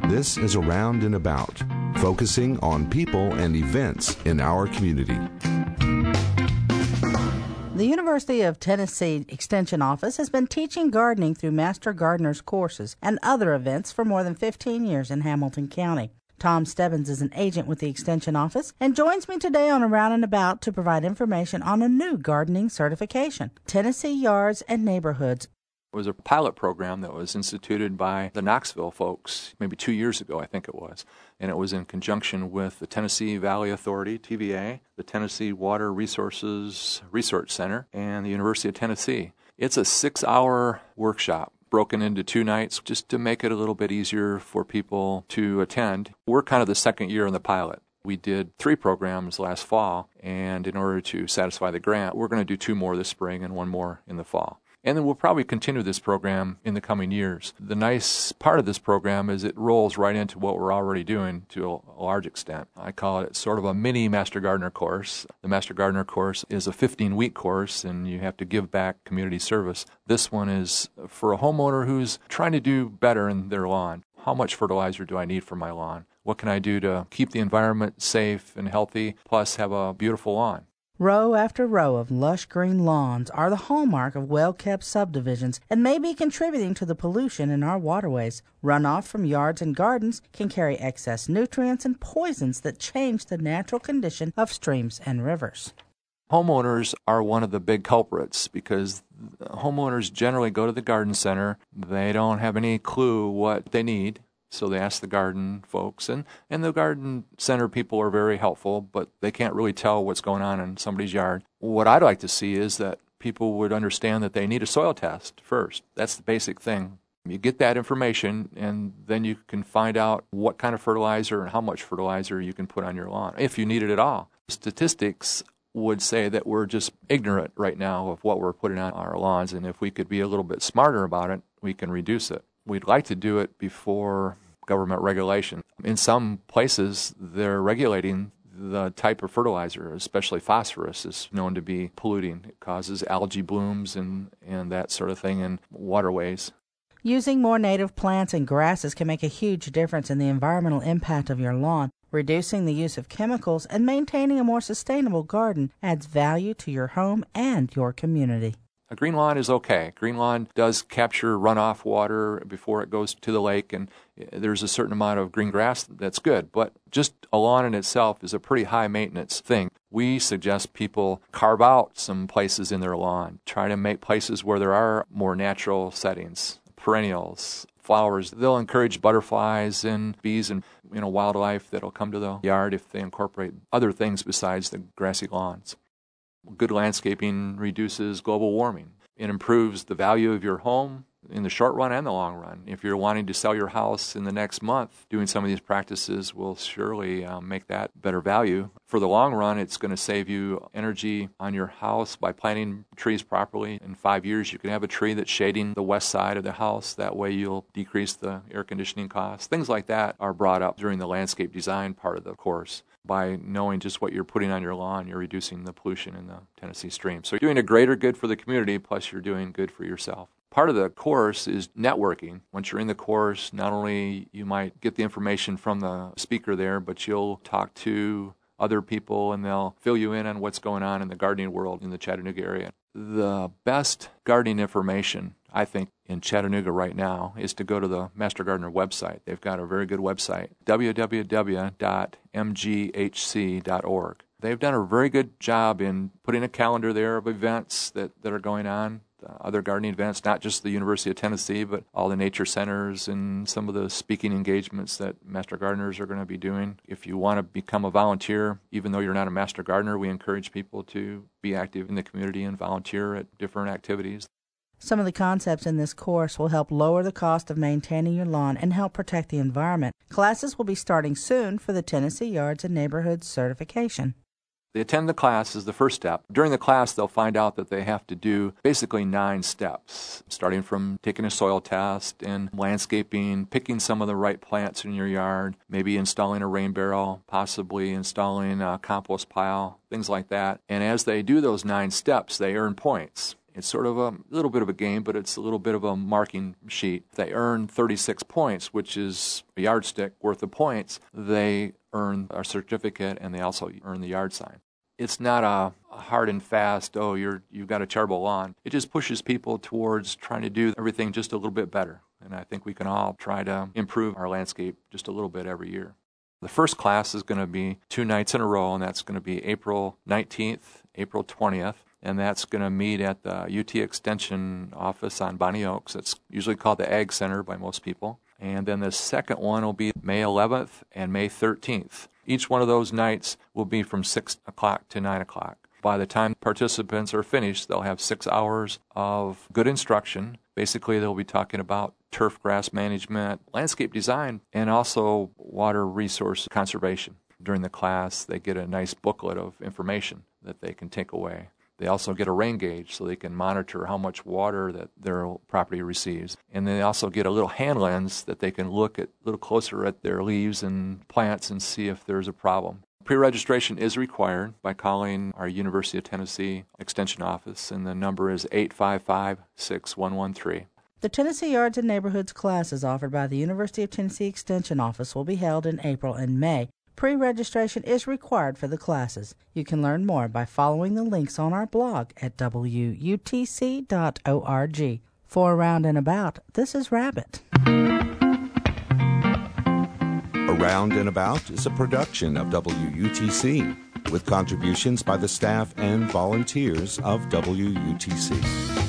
This is Around and About, focusing on people and events in our community. The University of Tennessee Extension Office has been teaching gardening through Master Gardeners courses and other events for more than 15 years in Hamilton County. Tom Stebbins is an agent with the Extension Office and joins me today on Around and About to provide information on a new gardening certification, Tennessee Yards and Neighborhoods. It was a pilot program that was instituted by the Knoxville folks maybe 2 years ago, I think it was. And it was in conjunction with the Tennessee Valley Authority, TVA, the Tennessee Water Resources Research Center, and the University of Tennessee. It's a 6-hour workshop broken into 2 nights just to make it a little bit easier for people to attend. We're kind of the second year in the pilot. We did 3 programs last fall, and in order to satisfy the grant, we're going to do 2 more this spring and 1 more in the fall. And then we'll probably continue this program in the coming years. The nice part of this program is it rolls right into what we're already doing to a large extent. I call it sort of a mini Master Gardener course. The Master Gardener course is a 15-week course, and you have to give back community service. This one is for a homeowner who's trying to do better in their lawn. How much fertilizer do I need for my lawn? What can I do to keep the environment safe and healthy, plus have a beautiful lawn? Row after row of lush green lawns are the hallmark of well-kept subdivisions and may be contributing to the pollution in our waterways. Runoff from yards and gardens can carry excess nutrients and poisons that change the natural condition of streams and rivers. Homeowners are one of the big culprits because homeowners generally go to the garden center. They don't have any clue what they need. So they ask the garden folks, and the garden center people are very helpful, but they can't really tell what's going on in somebody's yard. What I'd like to see is that people would understand that they need a soil test first. That's the basic thing. You get that information, and then you can find out what kind of fertilizer and how much fertilizer you can put on your lawn, if you need it at all. Statistics would say that we're just ignorant right now of what we're putting on our lawns, and if we could be a little bit smarter about it, we can reduce it. We'd like to do it before government regulation. In some places, they're regulating the type of fertilizer, especially phosphorus is known to be polluting. It causes algae blooms and that sort of thing in waterways. Using more native plants and grasses can make a huge difference in the environmental impact of your lawn. Reducing the use of chemicals and maintaining a more sustainable garden adds value to your home and your community. A green lawn is okay. Green lawn does capture runoff water before it goes to the lake, and there's a certain amount of green grass that's good. But just a lawn in itself is a pretty high maintenance thing. We suggest people carve out some places in their lawn. Try to make places where there are more natural settings, perennials, flowers. They'll encourage butterflies and bees and wildlife that'll come to the yard if they incorporate other things besides the grassy lawns. Good landscaping reduces global warming. It improves the value of your home in the short run and the long run. If you're wanting to sell your house in the next month, doing some of these practices will surely make that better value. For the long run, it's going to save you energy on your house by planting trees properly. In 5 years, you can have a tree that's shading the west side of the house. That way you'll decrease the air conditioning costs. Things like that are brought up during the landscape design part of the course. By knowing just what you're putting on your lawn, you're reducing the pollution in the Tennessee stream. So you're doing a greater good for the community, plus you're doing good for yourself. Part of the course is networking. Once you're in the course, not only you might get the information from the speaker there, but you'll talk to other people and they'll fill you in on what's going on in the gardening world in the Chattanooga area. The best gardening information, I think, in Chattanooga right now is to go to the Master Gardener website. They've got a very good website, www.mghc.org. They've done a very good job in putting a calendar there of events that are going on, other gardening events, not just the University of Tennessee, but all the nature centers and some of the speaking engagements that Master Gardeners are going to be doing. If you want to become a volunteer, even though you're not a Master Gardener, we encourage people to be active in the community and volunteer at different activities. Some of the concepts in this course will help lower the cost of maintaining your lawn and help protect the environment. Classes will be starting soon for the Tennessee Yards and Neighborhoods certification. They attend the class as the first step. During the class, they'll find out that they have to do basically 9 steps, starting from taking a soil test and landscaping, picking some of the right plants in your yard, maybe installing a rain barrel, possibly installing a compost pile, things like that. And as they do those 9 steps, they earn points. It's sort of a little bit of a game, but it's a little bit of a marking sheet. If they earn 36 points, which is a yardstick worth of points, they earn a certificate and they also earn the yard sign. It's not a hard and fast, you've got a charable lawn. It just pushes people towards trying to do everything just a little bit better. And I think we can all try to improve our landscape just a little bit every year. The first class is going to be 2 nights in a row, and that's going to be April 19th, April 20th. And that's going to meet at the UT Extension office on Bonnie Oaks. It's usually called the Ag Center by most people. And then the second one will be May 11th and May 13th. Each one of those nights will be from 6 o'clock to 9 o'clock. By the time participants are finished, they'll have 6 hours of good instruction. Basically, they'll be talking about turf grass management, landscape design, and also water resource conservation. During the class, they get a nice booklet of information that they can take away. They also get a rain gauge so they can monitor how much water that their property receives. And they also get a little hand lens that they can look at a little closer at their leaves and plants and see if there's a problem. Pre-registration is required by calling our University of Tennessee Extension office, and the number is 855-6113. The Tennessee Yards and Neighborhoods classes offered by the University of Tennessee Extension office will be held in April and May. Pre-registration is required for the classes. You can learn more by following the links on our blog at wutc.org. For Around and About, this is Rabbit. Around and About is a production of WUTC with contributions by the staff and volunteers of WUTC.